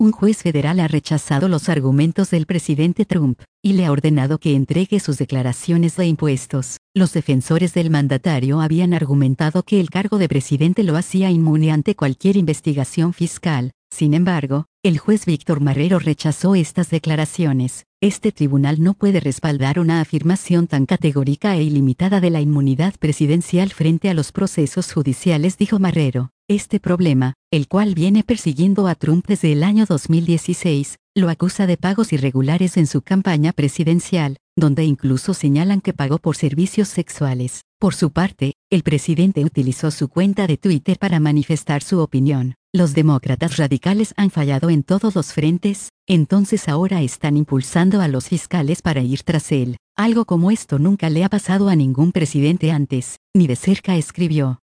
Un juez federal ha rechazado los argumentos del presidente Trump y le ha ordenado que entregue sus declaraciones de impuestos. Los defensores del mandatario habían argumentado que el cargo de presidente lo hacía inmune ante cualquier investigación fiscal. Sin embargo, el juez Víctor Marrero rechazó estas declaraciones. Este tribunal no puede respaldar una afirmación tan categórica e ilimitada de la inmunidad presidencial frente a los procesos judiciales, dijo Marrero. Este problema, el cual viene persiguiendo a Trump desde el año 2016, lo acusa de pagos irregulares en su campaña presidencial, donde incluso señalan que pagó por servicios sexuales. Por su parte, el presidente utilizó su cuenta de Twitter para manifestar su opinión. Los demócratas radicales han fallado en todos los frentes, entonces ahora están impulsando a los fiscales para ir tras él. Algo como esto nunca le ha pasado a ningún presidente antes, ni de cerca, escribió.